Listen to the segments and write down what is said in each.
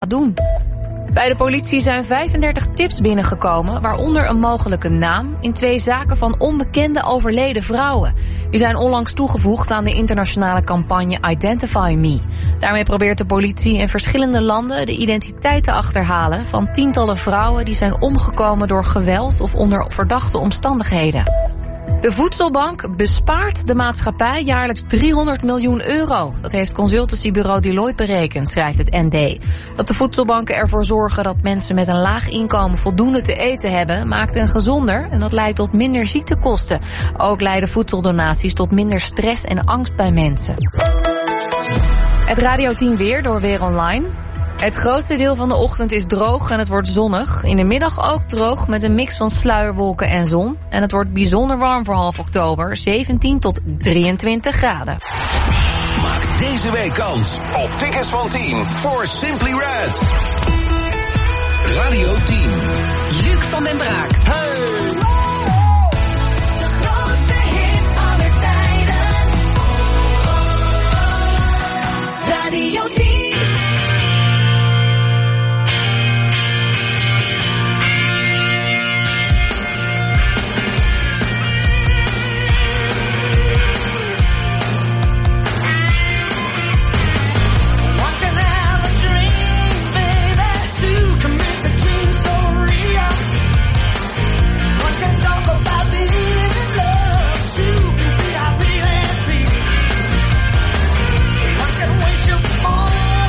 gaat doen. Bij de politie zijn 35 tips binnengekomen, waaronder een mogelijke naam in 2 zaken van onbekende overleden vrouwen. Die zijn onlangs toegevoegd aan de internationale campagne Identify Me. Daarmee probeert de politie in verschillende landen de identiteit te achterhalen van tientallen vrouwen die zijn omgekomen door geweld of onder verdachte omstandigheden. De Voedselbank bespaart de maatschappij jaarlijks 300 miljoen euro. Dat heeft consultancybureau Deloitte berekend, schrijft het ND. Dat de voedselbanken ervoor zorgen dat mensen met een laag inkomen voldoende te eten hebben, maakt hen gezonder en dat leidt tot minder ziektekosten. Ook leiden voedseldonaties tot minder stress en angst bij mensen. Het Radio 10 weer door Weer Online. Het grootste deel van de ochtend is droog en het wordt zonnig. In de middag ook droog met een mix van sluierwolken en zon. En het wordt bijzonder warm voor half oktober, 17 tot 23 graden. Maak deze week kans op tickets van 10 voor Simply Red. Radio 10. Luc van den Braak. Hey! De grootste hit aller tijden. Radio 10. Oh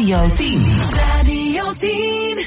Radio 10. Radio 10.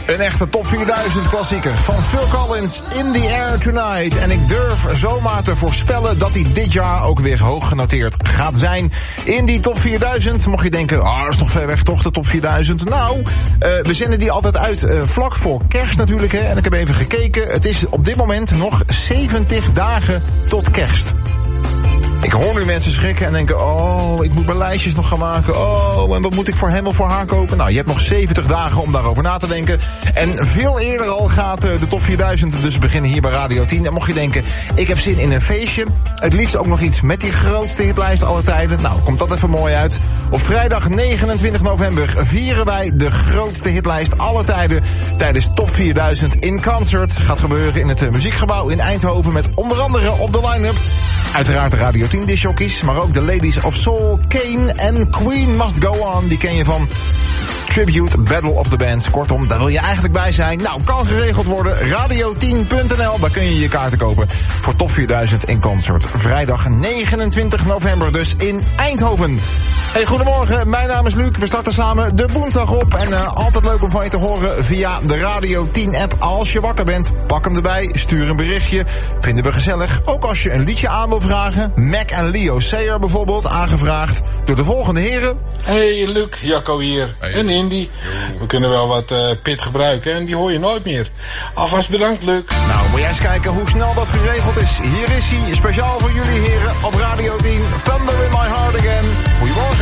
Een echte top 4000 klassieker van Phil Collins, In the Air Tonight. En ik durf zomaar te voorspellen dat hij dit jaar ook weer hoog genoteerd gaat zijn in die top 4000. Mocht je denken, dat is nog ver weg toch, de top 4000. Nou, we zenden die altijd uit vlak voor kerst natuurlijk. Hè. En ik heb even gekeken, het is op dit moment nog 70 dagen tot kerst. Ik hoor nu mensen schrikken en denken, ik moet mijn lijstjes nog gaan maken. En wat moet ik voor hem of voor haar kopen? Nou, je hebt nog 70 dagen om daarover na te denken. En veel eerder al gaat de top 4000 dus beginnen hier bij Radio 10. En mocht je denken, ik heb zin in een feestje. Het liefst ook nog iets met die grootste hitlijst aller tijden. Nou, komt dat even mooi uit. Op vrijdag 29 november vieren wij de grootste hitlijst aller tijden tijdens Top 4000 in concert. Gaat gebeuren in het Muziekgebouw in Eindhoven met onder andere op de line-up uiteraard de Radio 10 discjockeys, maar ook de Ladies of Soul, Kane en Queen Must Go On. Die ken je van Tribute Battle of the Bands. Kortom, daar wil je eigenlijk bij zijn. Nou, kan geregeld worden. Radio10.nl, daar kun je je kaarten kopen voor Top 4000 in concert. Vrijdag 29 november dus in Eindhoven. Hey, goedemorgen, mijn naam is Luc. We starten samen de woensdag op. En altijd leuk om van je te horen via de Radio 10 app. Als je wakker bent, pak hem erbij, stuur een berichtje. Vinden we gezellig. Ook als je een liedje aan wil vragen. Mac en Leo Sayer bijvoorbeeld, aangevraagd door de volgende heren. Hey Luc, Jacco hier. Hey. En Indy. We kunnen wel wat pit gebruiken en die hoor je nooit meer. Alvast bedankt, Luc. Nou, moet jij eens kijken hoe snel dat geregeld is. Hier is hij, speciaal voor jullie heren op Radio 10. Thunder in my heart again. Goedemorgen.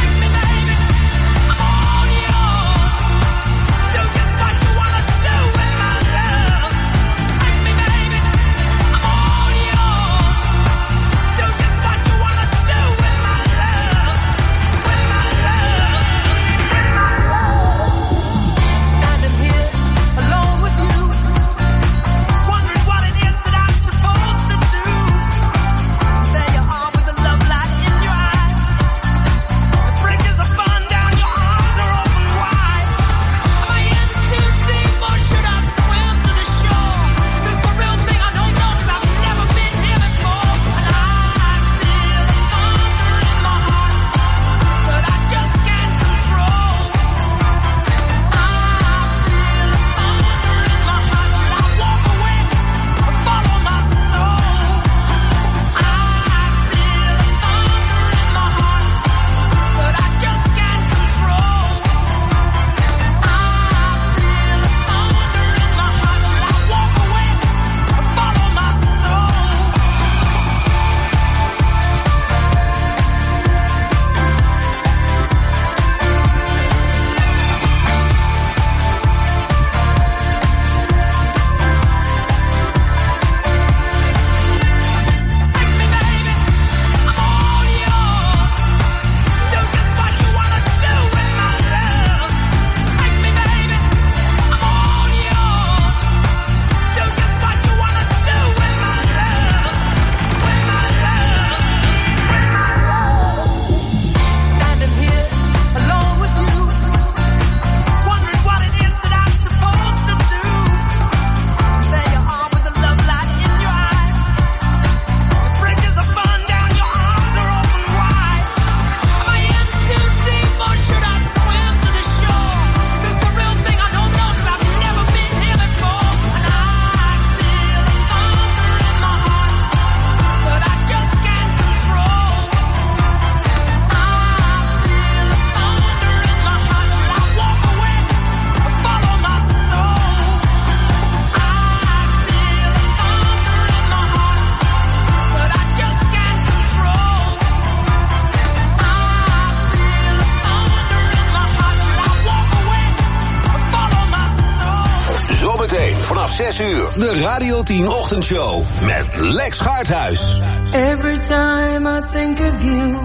De Radio 10 Ochtendshow met Lex Gaarthuis. Every time I think of you,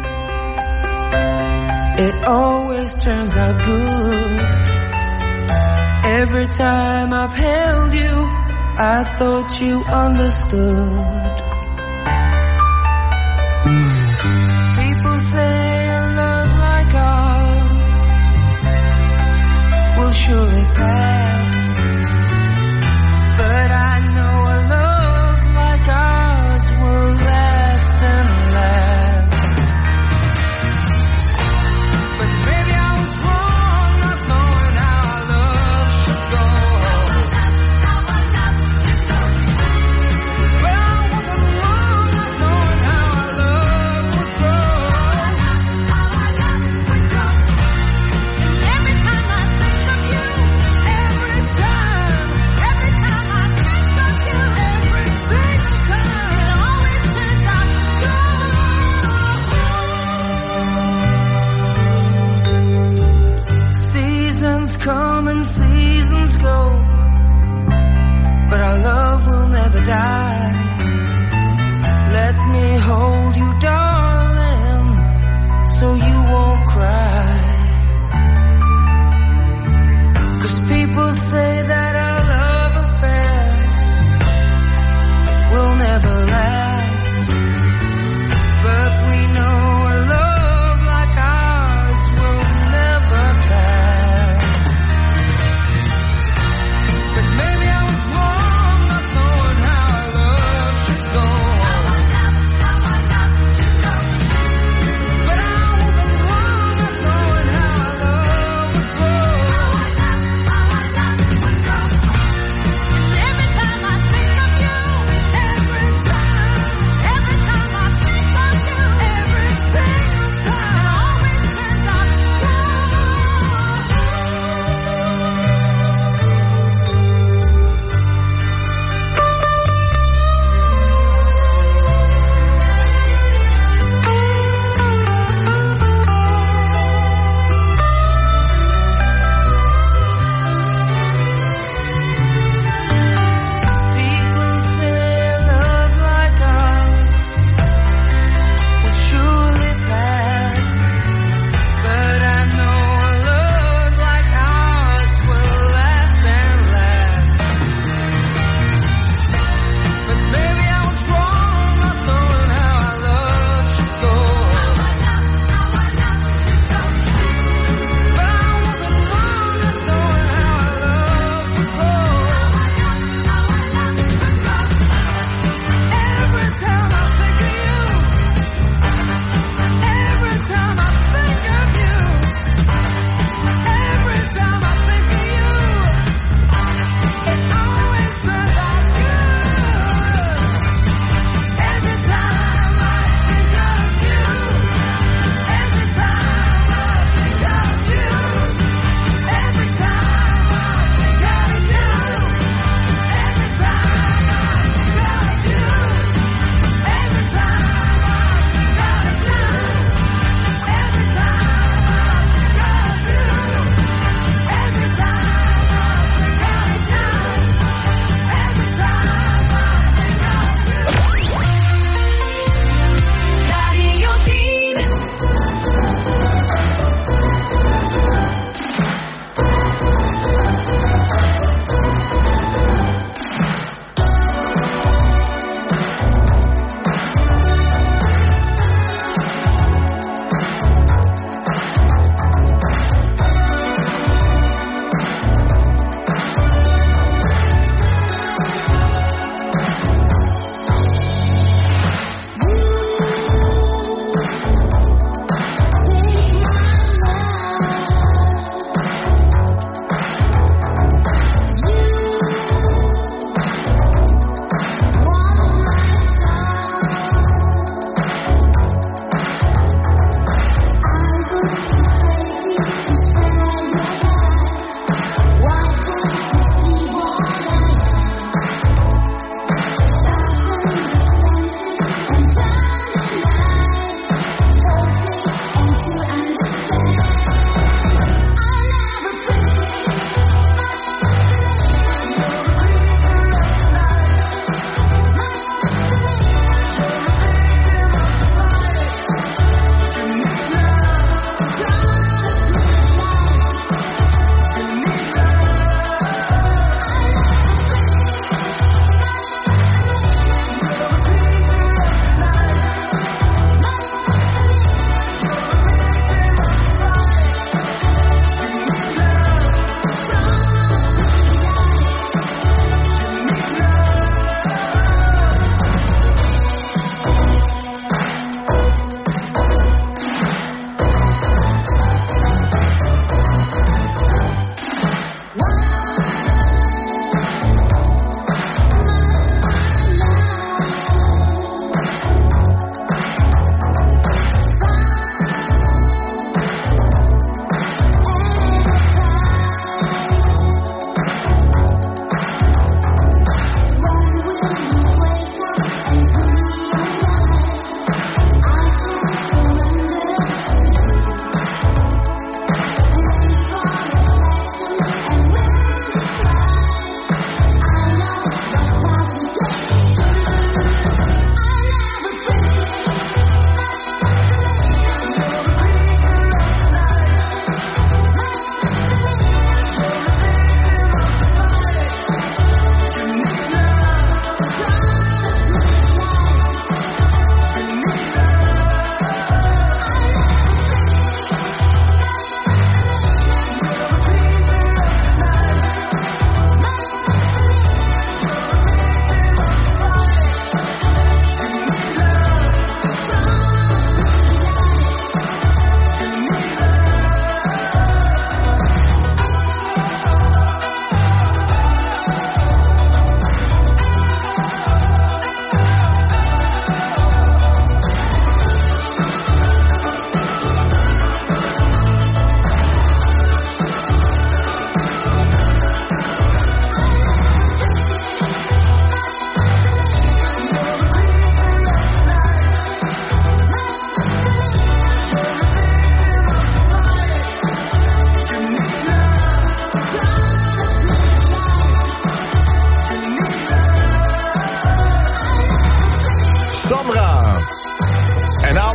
it always turns out good. Every time I've held you, I thought you understood. People say a love like ours will surely pass. But I know a love like ours will last and last. But maybe I was wrong not knowing how our love should go.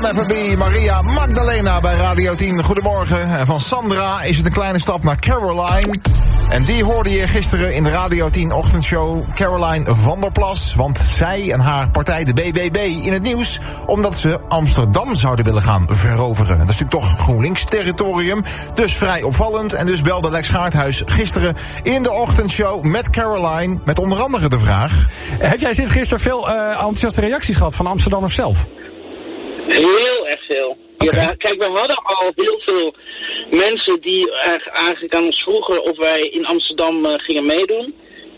I'll Never Be Maria Magdalena bij Radio 10. Goedemorgen. En van Sandra is het een kleine stap naar Caroline. En die hoorde je gisteren in de Radio 10 ochtendshow. Caroline van der Plas. Want zij en haar partij, de BBB, in het nieuws. Omdat ze Amsterdam zouden willen gaan veroveren. Dat is natuurlijk toch GroenLinks territorium. Dus vrij opvallend. En dus belde Lex Gaarthuis gisteren in de ochtendshow met Caroline. Met onder andere de vraag. Heb jij sinds gisteren veel enthousiaste reacties gehad van Amsterdammers zelf? Heel erg veel. Okay. Ja, kijk, we hadden al heel veel mensen die eigenlijk aan ons vroegen of wij in Amsterdam gingen meedoen.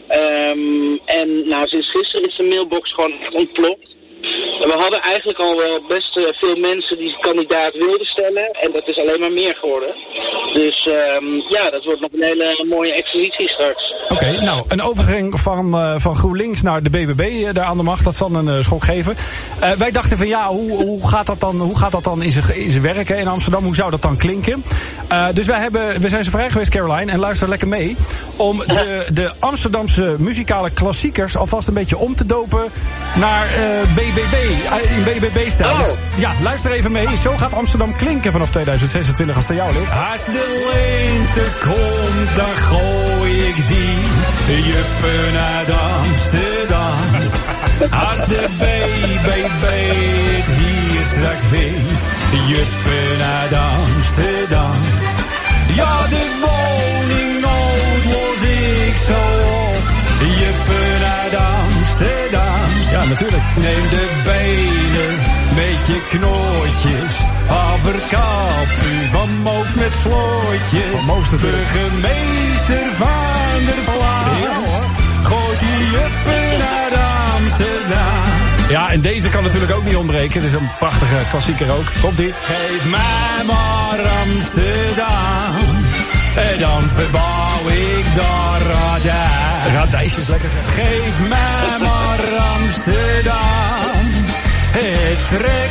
En nou, sinds gisteren is de mailbox gewoon echt ontploft. We hadden eigenlijk al best veel mensen die kandidaat wilden stellen. En dat is alleen maar meer geworden. Dus ja, dat wordt nog een hele mooie expositie straks. Oké, nou, een overgang van GroenLinks naar de BBB daar aan de macht, dat zal een schok geven. Wij dachten van ja, hoe gaat dat dan in zijn werken in Amsterdam? Hoe zou dat dan klinken? Dus we zijn zo vrij geweest, Caroline, en luister lekker mee. Om de Amsterdamse muzikale klassiekers alvast een beetje om te dopen naar BBB. In BBB-stijl. Oh. Ja, luister even mee. Zo gaat Amsterdam klinken vanaf 2026 als het aan jou ligt. Als de lente komt, dan gooi ik die juppen uit Amsterdam. Als de BBB het hier straks wint, juppen uit Amsterdam. Ja, de woningnood los ik zo op, juppen uit Amsterdam. Ja, natuurlijk. Neem de benen met je knootjes, haverkap u van Moof met vlootjes. Burgemeester van der Plaats, gooit die juppen uit Amsterdam. Ja, en deze kan natuurlijk ook niet ontbreken. Het is een prachtige klassieker ook. Komt-ie. Geef mij maar Amsterdam, en dan verbouw ik daar radijs. Radijs lekker. Geef mij maar Amsterdam, het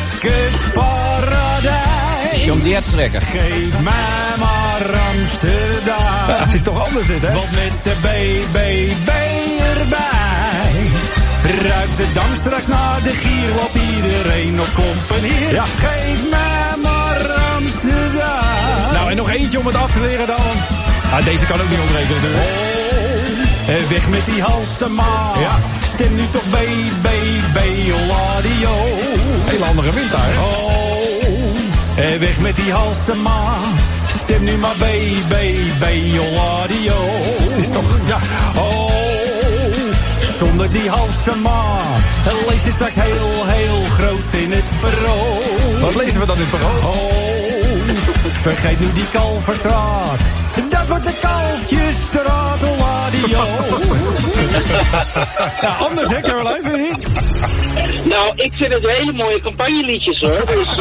trekkersparadijs. Om die het trekken. Geef mij maar Amsterdam. Ja, het is toch anders dit, hè? Want met de BBB erbij ruikt de Dam straks naar de gier, laat iedereen op klompen hier. Ja. Geef mij maar Amsterdam. Nou, en nog eentje om het af te leren dan. Ah, deze kan ook niet ontbreken natuurlijk. Oh, weg met die Halsema. Ja. Stem nu toch BBB, Ladio. Hele andere wind daar. Oh, weg met die Halsema. Stem nu maar BBB, Ladio. Is toch, ja. Oh, zonder die Halsema lees je straks heel groot in het parool. Wat lezen we dan in het parool? Oh, vergeet nu die Kalverstraat. Dat wordt de Kalfjesstraat, Ladio. Ja, anders hè, Caroline, vind je niet? Nou, ik vind het hele mooie campagneliedjes hoor. Dus,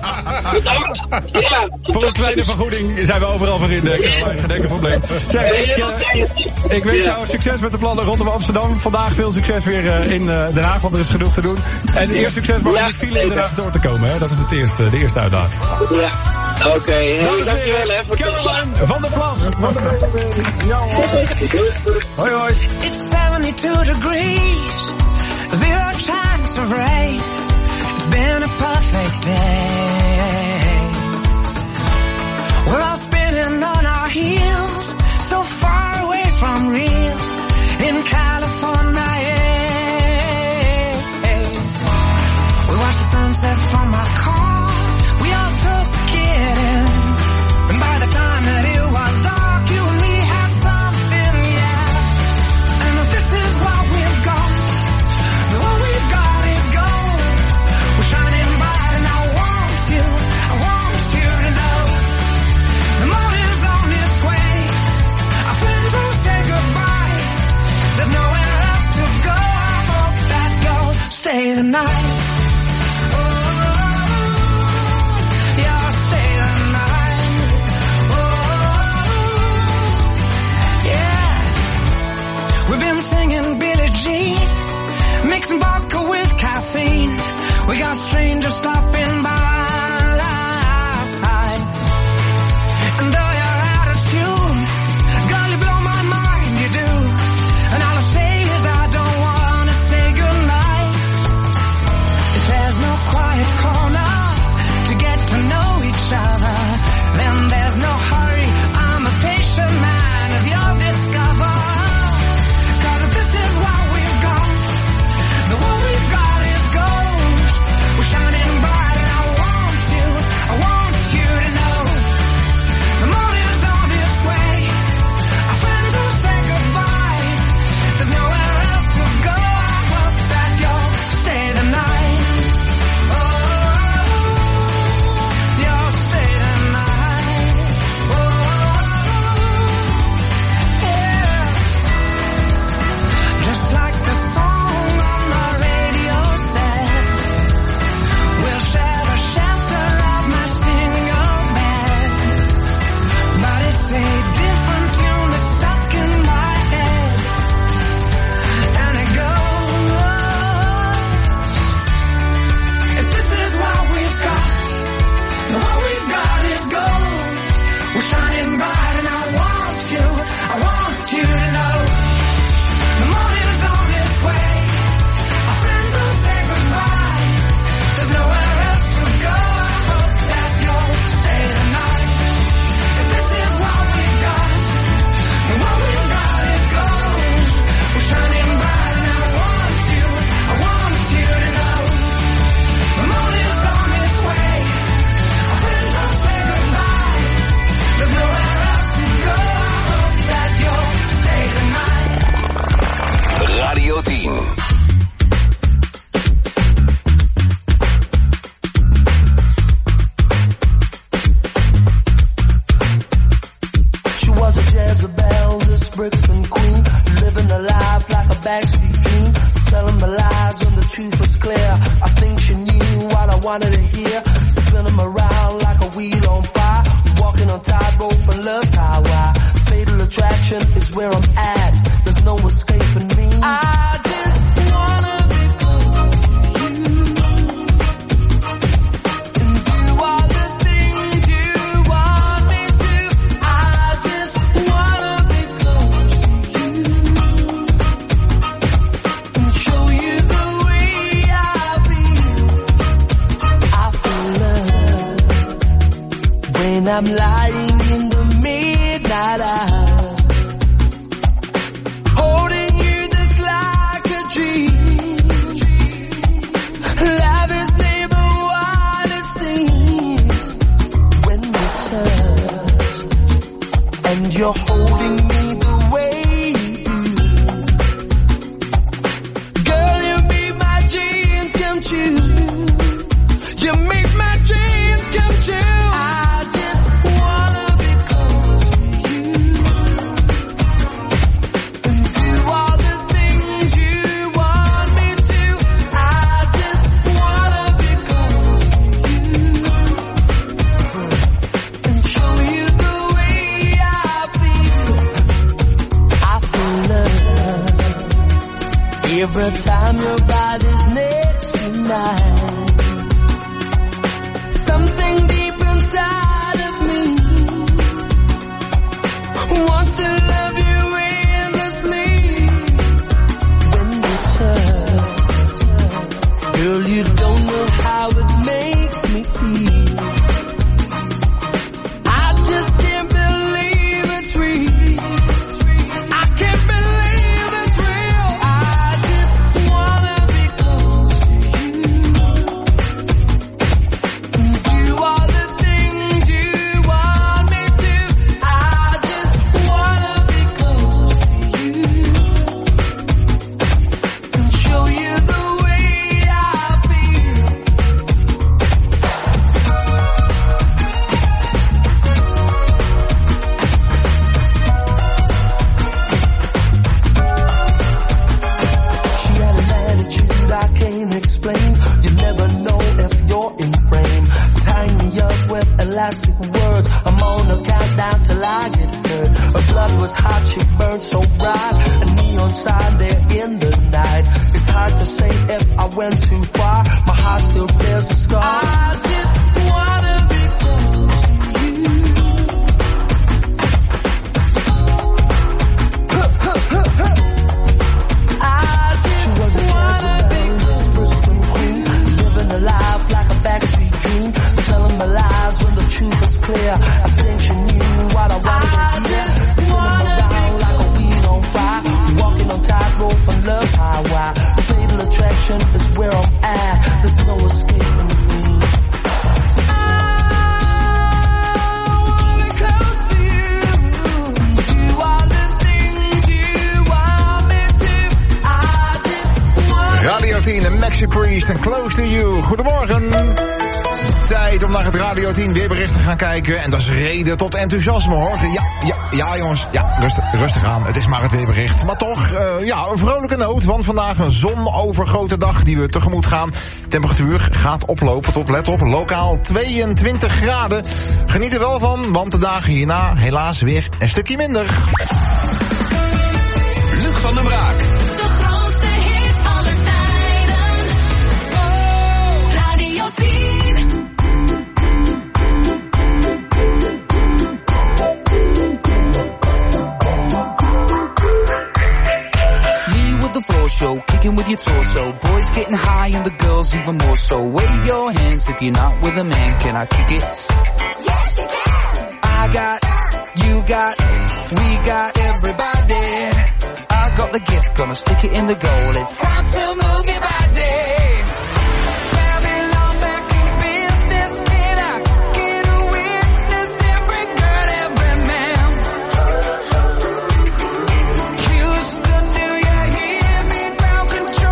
ja. Voor een kleine vergoeding zijn we overal voor in, Caroline. Geen enkel probleem. Zeg, ik wens jou succes met de plannen rondom Amsterdam. Vandaag veel succes weer in Den Haag, want er is genoeg te doen. En eerst succes maar om niet file in Den Haag door te komen. Hè? Dat is de eerste uitdaging. Ja, oké. Hey, dankjewel hè. Caroline van der Plas. Hoi hoi. It's 72 degrees, zero chance of rain. It's been a perfect day. We're all spinning on our heels, so far away from real in California. We watched the sunset from our car, we all took it in, and by the time that it was dark, you and me had something, yeah. And if this is what we've got, then what we've got is gold. We're shining bright and I want you to know. The morning's on its way, our friends will say goodbye. There's nowhere else to go, I hope that you'll stay the night. We've been singing Billie Jean, mixing vodka with caffeine. We got strangers stopping by. And though you're out of tune, girl, you blow my mind, you do. And all I say is I don't wanna say goodnight. If there's no quiet corner Brixton queen, living a life like a backstreet dream, telling my lies when the truth was clear. I think she knew what I wanted to hear, spinning them around like a wheel on fire, walking on tightrope and love's highway. Fatal attraction is where I'm at, there's no escaping me. I just wanna be close to you, and do all the things you want me to. I just wanna be close to you, and show you the way I feel love when I'm lying in the midnight hour. You're holding me the way you do. Girl, you make my dreams come true. You make my dreams come true. I just wanna be close to you, and do all the things you want me to. I just wanna be close to you, and show you the way I every time your body's next to mine. Something deep inside of me wants to love you endlessly. When we touch, girl, you don't know how it makes me feel. I just can't believe it's real. I can't believe it's real. I just wanna be close to you, and do all the things you want me to. I just wanna be close to you, and show you the way I feel. She had an attitude I can't explain. You never know if you're in frame. Tying me up with elastic words. I'm on a countdown till I get hurt. Her blood was hot, she burned so bright. A neon sign there in the night. It's hard to say if I went too far. My heart still bears a scar. I just wanna be close to you. I just wanna be Brixton queen, living a life like a backstreet dream, telling my lies when the truth is clear. I think you knew what I wanted to hear, spinning around like a wheel on fire, walking on tightrope and love's highway. Fatal attraction is where I'm at, there's no escaping me. I wanna be close to you, do all the things you want me to. I just wanna. Radio 10 en Maxi Priest en Close to You. Goedemorgen. Tijd om naar het Radio 10 weerbericht te gaan kijken. En dat is reden tot enthousiasme, hoor. Ja, jongens. Ja, rustig aan. Het is maar het weerbericht. Maar toch, een vrolijke noot. Want vandaag een zonovergoten dag die we tegemoet gaan. Temperatuur gaat oplopen tot, let op, lokaal 22 graden. Geniet er wel van, want de dagen hierna helaas weer een stukje minder. Luc van den Braak. De grootste hits aller tijden. Radio 10. Me with the floor show, kicking with your torso. Boys getting high and the girls even more so. Wave your hands if you're not with a man. Can I kick it? Yes, you can. I got, you got, we got everybody. I got the gift, gonna stick it in the goal. It's time to move your body. Babylon back in business. Can I get a witness? Every girl, every man. Houston, do you hear me? Ground control.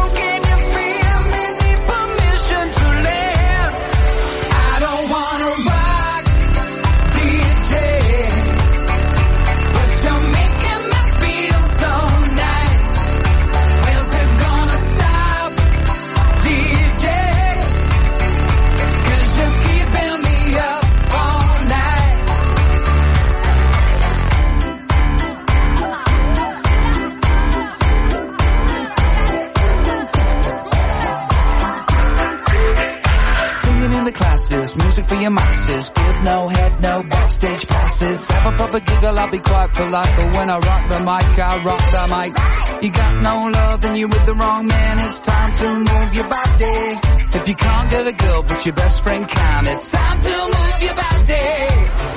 your masses. Give no head, no backstage passes. Have a proper giggle, I'll be quite polite. But when I rock the mic, I rock the mic. You got no love, then you're with the wrong man. It's time to move your body. If you can't get a girl, but your best friend can, it's time to move your body.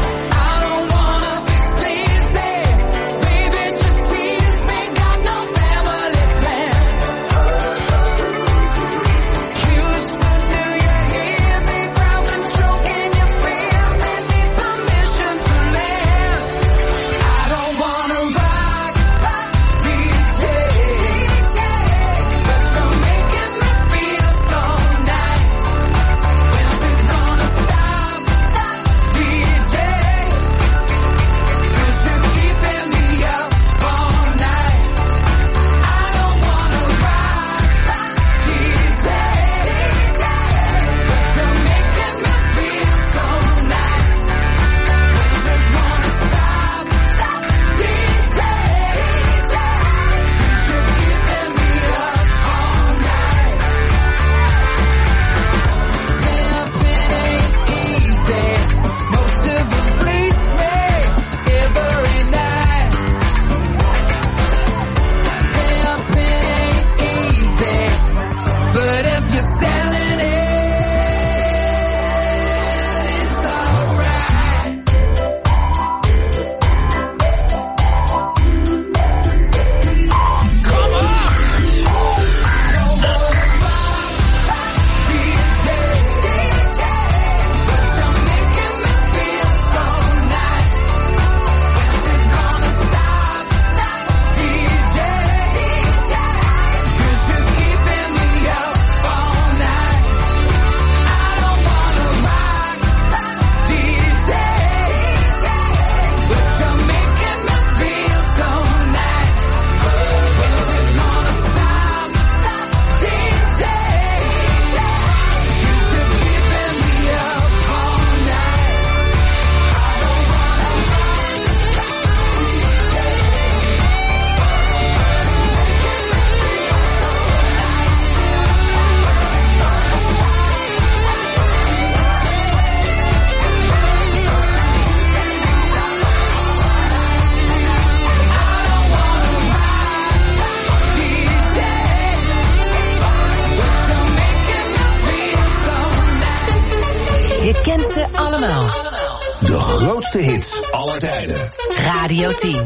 Je kent ze allemaal. De grootste hits aller tijden. Radio 10.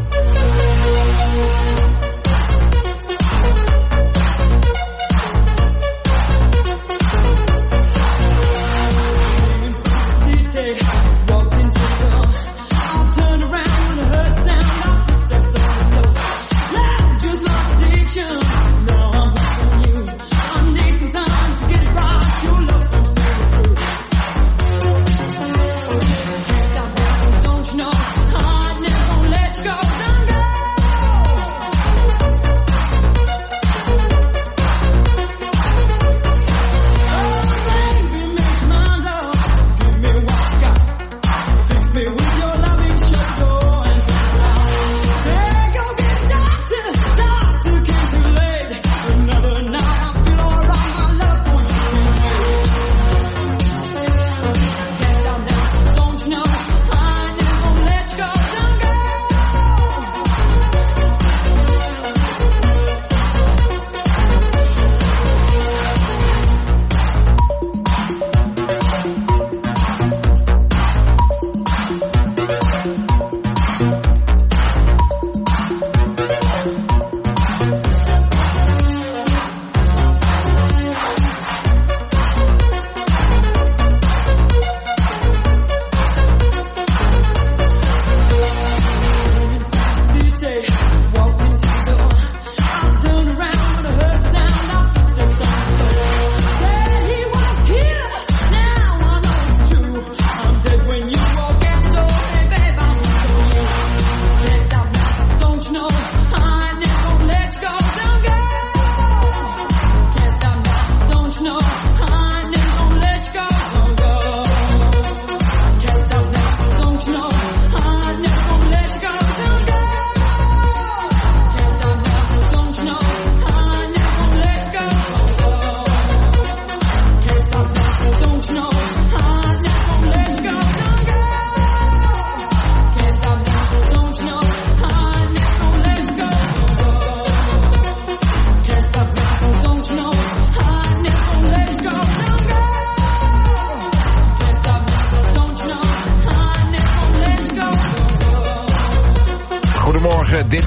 Don't you know, hardness won't let you go. Don't go.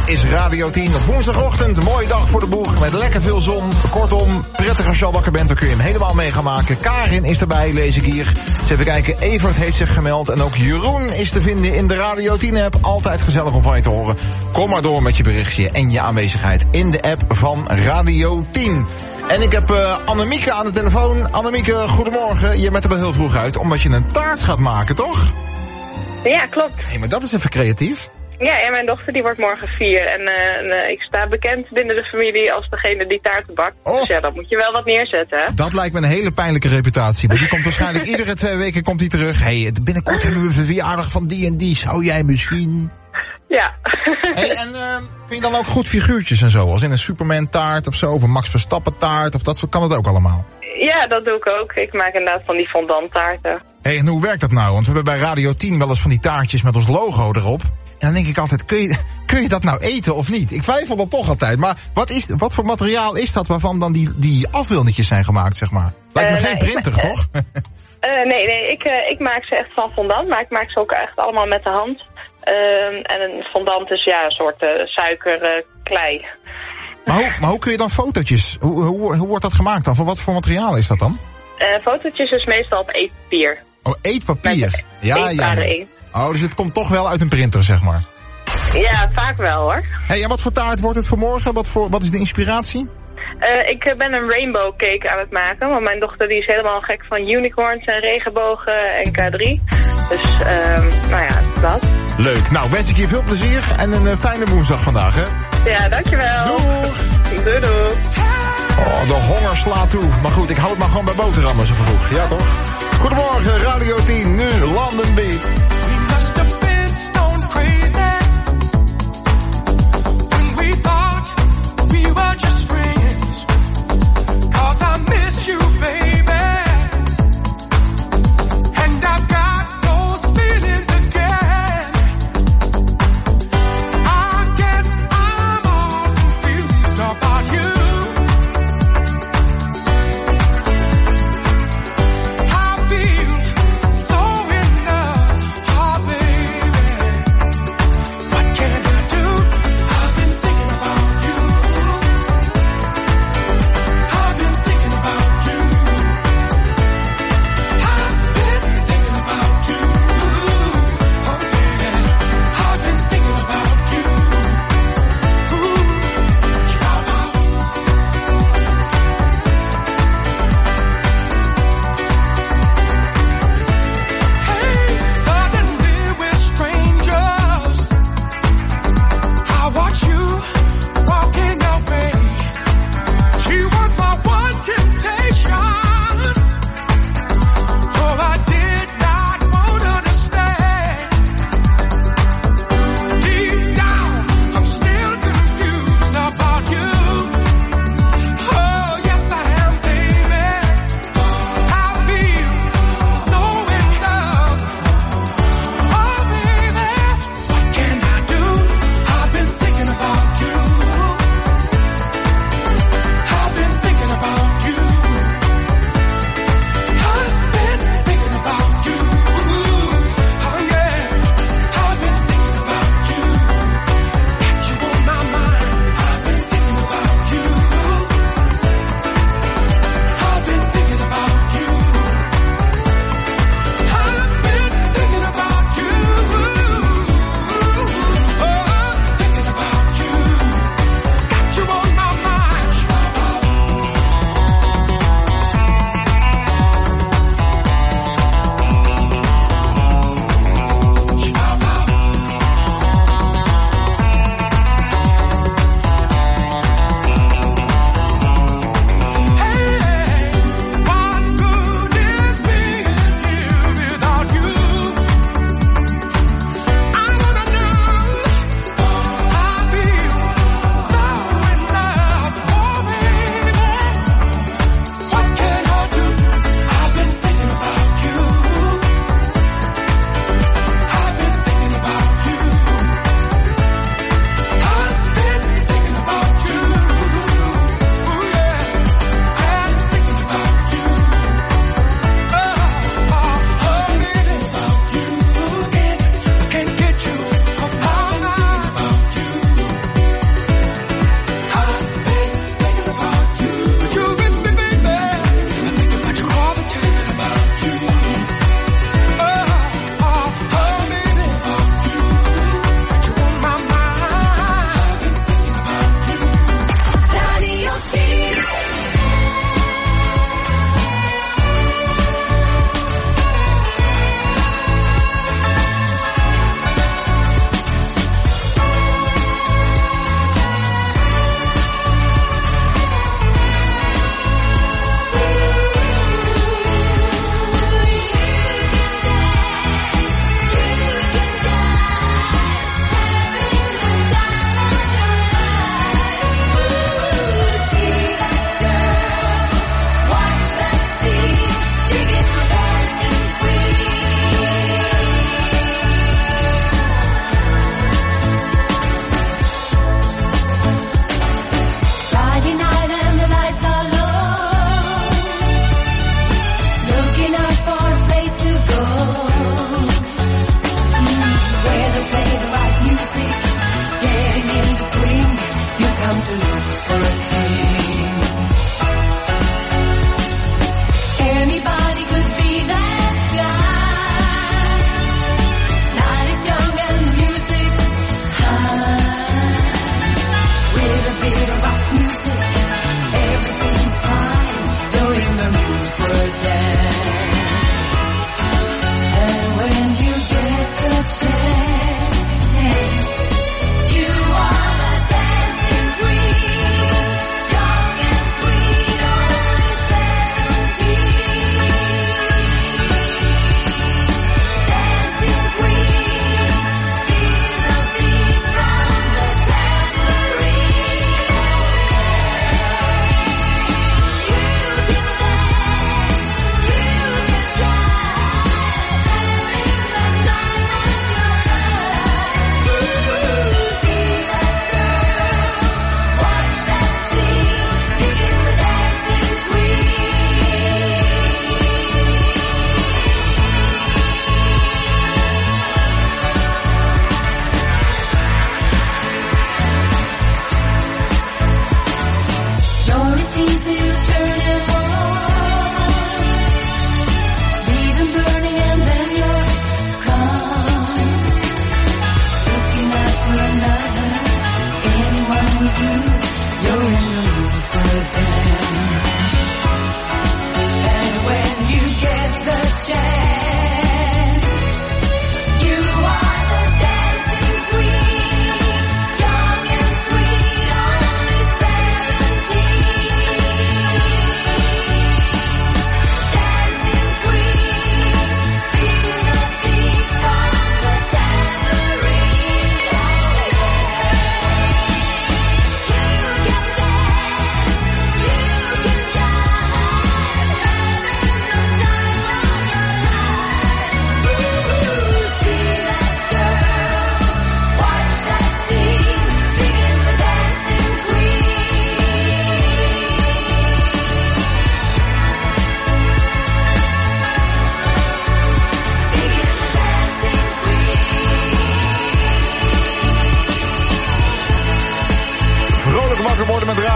is Radio 10 op woensdagochtend. Een mooie dag voor de boeg met lekker veel zon. Kortom, prettig als je al wakker bent, dan kun je hem helemaal mee gaan maken. Karin is erbij, lees ik hier. Dus even kijken, Evert heeft zich gemeld. En ook Jeroen is te vinden in de Radio 10-app. Altijd gezellig om van je te horen. Kom maar door met je berichtje en je aanwezigheid in de app van Radio 10. En ik heb Annemieke aan de telefoon. Annemieke, goedemorgen. Je bent er wel heel vroeg uit, omdat je een taart gaat maken, toch? Ja, klopt. Hé, maar dat is even creatief. Ja, en mijn dochter die wordt morgen 4. En ik sta bekend binnen de familie als degene die taarten bakt. Oh. Dus ja, dan moet je wel wat neerzetten, hè? Dat lijkt me een hele pijnlijke reputatie. Maar die komt waarschijnlijk iedere 2 weken komt die terug. Hey, binnenkort hebben we een verjaardag van die en die. Zou jij misschien... Ja. Hey, en kun je dan ook goed figuurtjes en zo? Als in een Superman taart of zo, of een Max Verstappen taart, of dat soort, kan het ook allemaal? Ja, dat doe ik ook. Ik maak inderdaad van die fondant taarten. Hey, en hoe werkt dat nou? Want we hebben bij Radio 10 wel eens van die taartjes met ons logo erop. En dan denk ik altijd, kun je dat nou eten of niet? Ik twijfel dat toch altijd. Maar wat voor materiaal is dat waarvan dan die afbeeldingetjes zijn gemaakt, zeg maar? Lijkt me geen printer, toch? Nee, ik maak ze echt van fondant, maar ik maak ze ook echt allemaal met de hand. En een fondant is ja een soort suikerklei. Maar hoe kun je dan fotootjes, hoe wordt dat gemaakt dan? Van wat voor materiaal is dat dan? Fotootjes is meestal op eetpapier. Oh, eetpapier? Ja. Inkt. Oh, dus het komt toch wel uit een printer, zeg maar? Ja, vaak wel hoor. Hey, en wat voor taart wordt het voor morgen? Wat is de inspiratie? Ik ben een rainbow cake aan het maken, want mijn dochter die is helemaal gek van unicorns en regenbogen en K3. Dus, nou ja, dat. Leuk. Nou, wens ik je veel plezier en een fijne woensdag vandaag, hè? Ja, dankjewel. Doeg! Doei. Oh, de honger slaat toe. Maar goed, ik hou het maar gewoon bij boterhammen zo vroeg. Ja, toch? Goedemorgen, Radio 10, nu London Beat.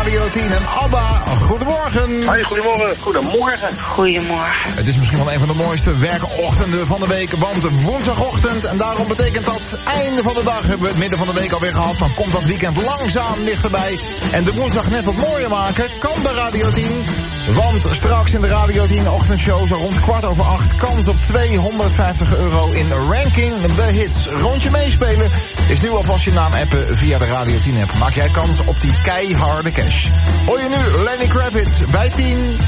Radio 10. En Abba, goedemorgen. Hoi, goedemorgen. Goedemorgen. Goedemorgen. Het is misschien wel een van de mooiste werkochtenden van de week, want woensdagochtend. En daarom betekent dat einde van de dag hebben we het midden van de week alweer gehad. Dan komt dat weekend langzaam dichterbij. En de woensdag net wat mooier maken kan bij Radio 10. Want straks in de Radio 10 ochtendshow, zo rond 7:15, kans op €250 in Ranking the Hits. Rondje meespelen is nu alvast je naam appen via de Radio 10 app. Maak jij kans op die keiharde cash. Hoor je nu Lenny Kravitz bij 10.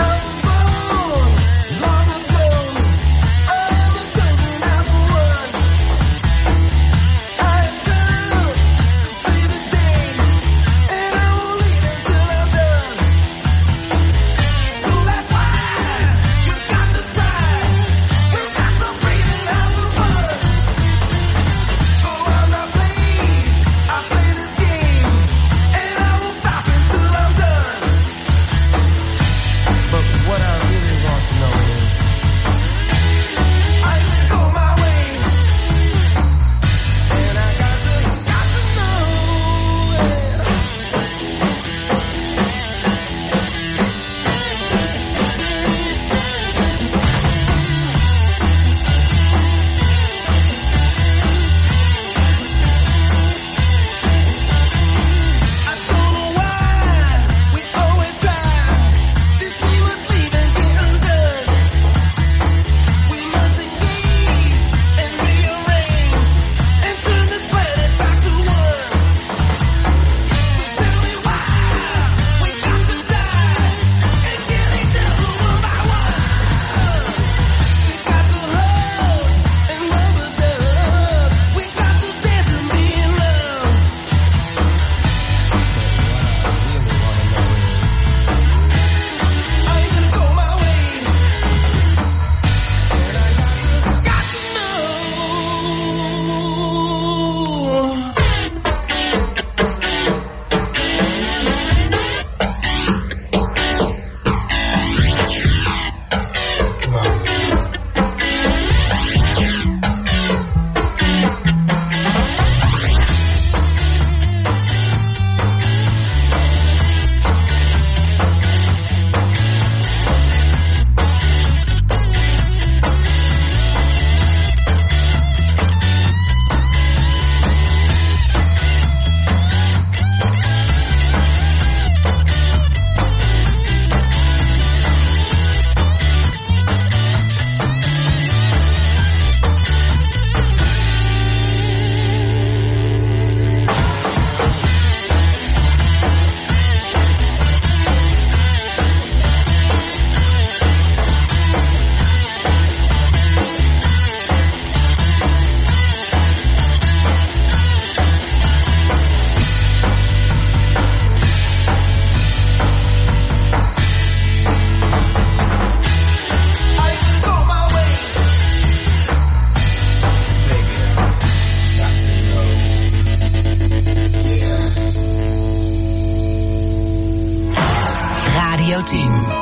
Radio 10.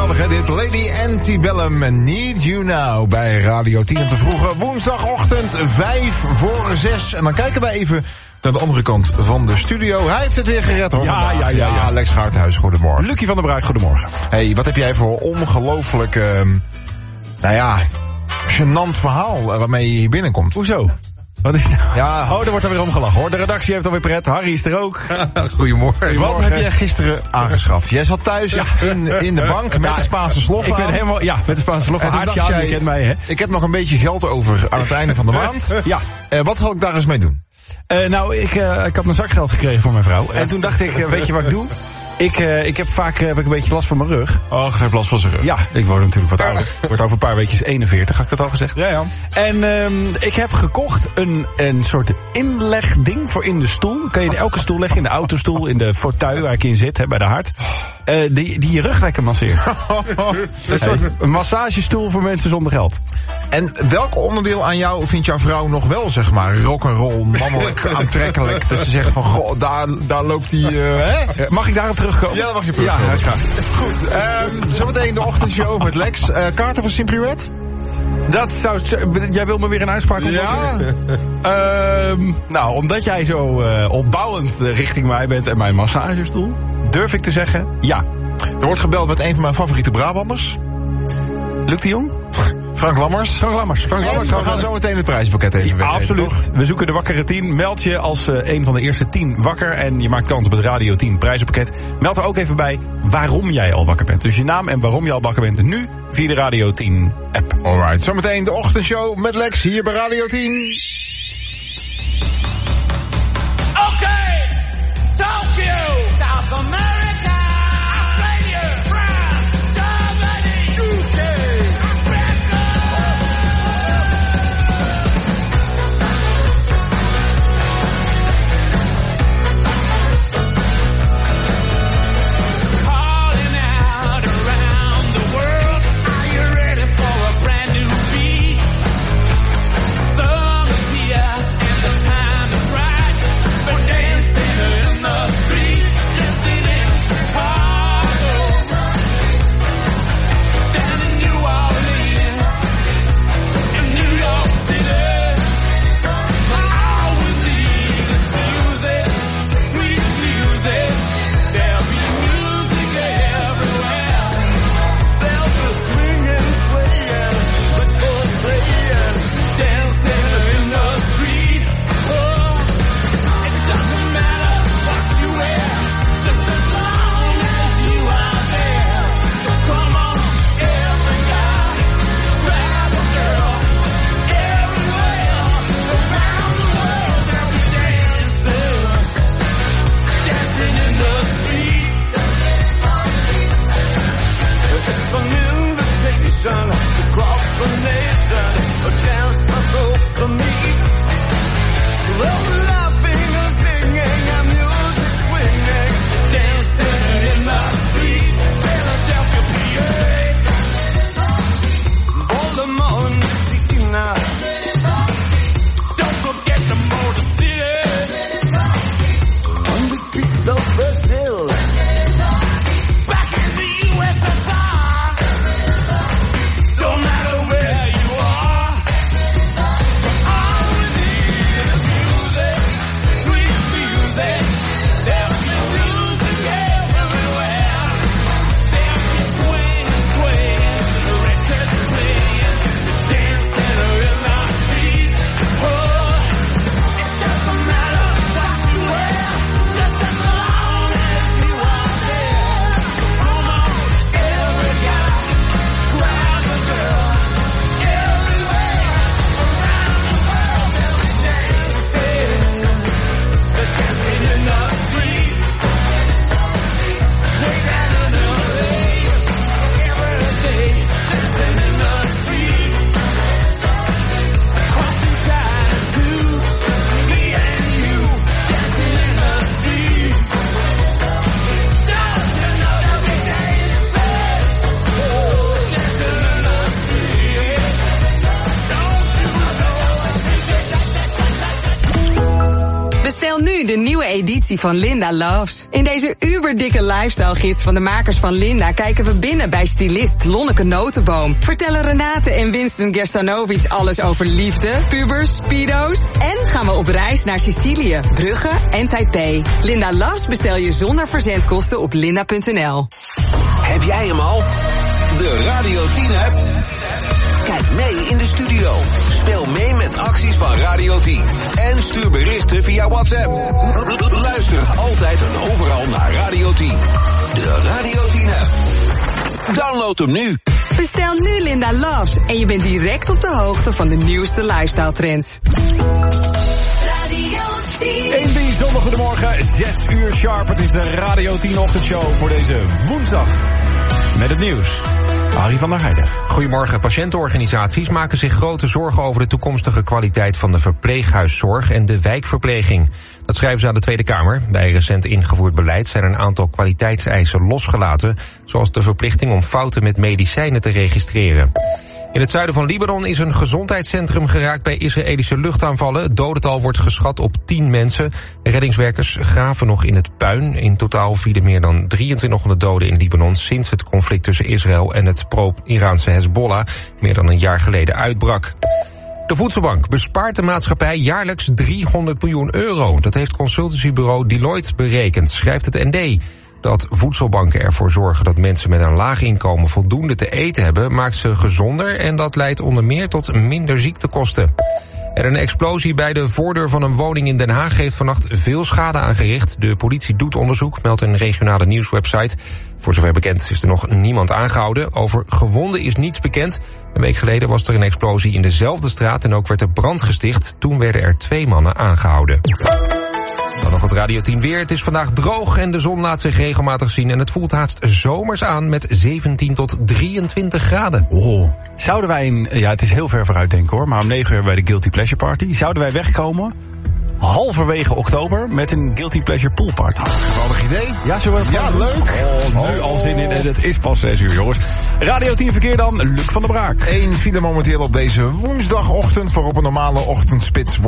Geweldig hè, dit Lady Antebellum Need You Now bij Radio 10 op de vroege woensdagochtend 5:45. En dan kijken wij even naar de andere kant van de studio. Hij heeft het weer gered hoor. Ja. Lex Gaarthuis, goedemorgen. Lucky van der Braak, goedemorgen. Hey, wat heb jij voor ongelooflijk, gênant verhaal waarmee je hier binnenkomt? Hoezo? Wat is dat? Ja. Oh, er wordt alweer om gelachen hoor. De redactie heeft alweer pret. Harry is er ook. Goedemorgen. Wat heb jij gisteren aangeschaft? Jij zat thuis in de bank met de Spaanse slof Ik ben helemaal, met de Spaanse slof. Hartje, je kent mij hè. Ik heb nog een beetje geld over aan het einde van de maand. Ja. Wat zal ik daar eens mee doen? Ik had mijn zakgeld gekregen voor mijn vrouw. En toen dacht ik, weet je wat ik doe? Ik heb vaak een beetje last van mijn rug. Oh, geen last van zijn rug. Ja, ik word natuurlijk wat ouder. Ik word over een paar weekjes 41, had ik dat al gezegd? Ja. En ik heb gekocht een soort inlegding voor in de stoel. Kan je in elke stoel leggen, in de autostoel, in de fauteuil waar ik in zit, bij de hart. Die je rug lekker masseert. Een soort massagestoel voor mensen zonder geld. En welk onderdeel aan jou vindt jouw vrouw nog wel, zeg maar, rock'n'roll, mannelijk, aantrekkelijk? Dat ze zegt van, goh, daar loopt die, hè? Mag ik daarop terugkomen? Ja, dat mag je terugkomen. Ja, graag. Goed, zometeen de ochtendshow met Lex. Kaarten voor Simply Red? Jij wil me weer een uitspraak opdoen? Ja. Omdat jij zo opbouwend richting mij bent en mijn massagestoel, durf ik te zeggen, ja. Er wordt gebeld met een van mijn favoriete Brabanders. Luc de Jong? Frank Lammers. We gaan zo meteen het prijspakket even weggeven. Absoluut. Toch? We zoeken de wakkere 10. Meld je als een van de eerste 10 wakker. En je maakt kans op het Radio 10 prijzenpakket. Meld er ook even bij waarom jij al wakker bent. Dus je naam en waarom je al wakker bent. Nu via de Radio 10 app. Alright, zometeen de ochtendshow met Lex hier bij Radio 10. Okay, Tokyo, South America, Australia, France, Germany, UK. Summer's here and the time is right. We're dancing in the street, listening editie van Linda Loves. In deze uberdikke lifestyle gids van de makers van Linda kijken we binnen bij stylist Lonneke Notenboom. Vertellen Renate en Winston Gerstanovic alles over liefde, pubers, speedo's en gaan we op reis naar Sicilië, Brugge en Taipei. Linda Loves bestel je zonder verzendkosten op linda.nl. Heb jij hem al? De Radio 10-app? Kijk mee in de studio. Speel mee met acties van Radio 10. En stuur berichten via WhatsApp. Luister altijd en overal naar Radio 10. De Radio 10-app. Download hem nu. Bestel nu Linda Loves en je bent direct op de hoogte van de nieuwste lifestyle trends. Een bijzonder goedemorgen, 6 uur sharp. Het is de Radio 10 ochtendshow voor deze woensdag. Met het nieuws. Arie van der Heijden. Goedemorgen. Patiëntenorganisaties maken zich grote zorgen over de toekomstige kwaliteit van de verpleeghuiszorg en de wijkverpleging. Dat schrijven ze aan de Tweede Kamer. Bij recent ingevoerd beleid zijn een aantal kwaliteitseisen losgelaten, zoals de verplichting om fouten met medicijnen te registreren. In het zuiden van Libanon is een gezondheidscentrum geraakt bij Israëlische luchtaanvallen. Het dodental wordt geschat op 10 mensen. Reddingswerkers graven nog in het puin. In totaal vielen meer dan 2300 doden in Libanon sinds het conflict tussen Israël en het pro-Iraanse Hezbollah meer dan een jaar geleden uitbrak. De Voedselbank bespaart de maatschappij jaarlijks 300 miljoen euro. Dat heeft consultancybureau Deloitte berekend, schrijft het ND. Dat voedselbanken ervoor zorgen dat mensen met een laag inkomen voldoende te eten hebben, maakt ze gezonder en dat leidt onder meer tot minder ziektekosten. Er een explosie bij de voordeur van een woning in Den Haag heeft vannacht veel schade aangericht. De politie doet onderzoek, meldt een regionale nieuwswebsite. Voor zover bekend is er nog niemand aangehouden. Over gewonden is niets bekend. Een week geleden was er een explosie in dezelfde straat en ook werd er brand gesticht. Toen werden er 2 mannen aangehouden. Dan nog het Radio 10 weer. Het is vandaag droog en de zon laat zich regelmatig zien. En het voelt haast zomers aan met 17 tot 23 graden. Oh. Zouden wij, ja het is heel ver vooruit denken hoor, maar om 9 uur bij de Guilty Pleasure Party. Zouden wij wegkomen halverwege oktober met een Guilty Pleasure Pool Party? Geweldig idee. Ja, zo wordt het ja, leuk. Nu al zin in en het is pas 6 uur jongens. Radio 10 verkeer dan, Luc van der Braak. 1 file momenteel op deze woensdagochtend voor op een normale ochtendspits.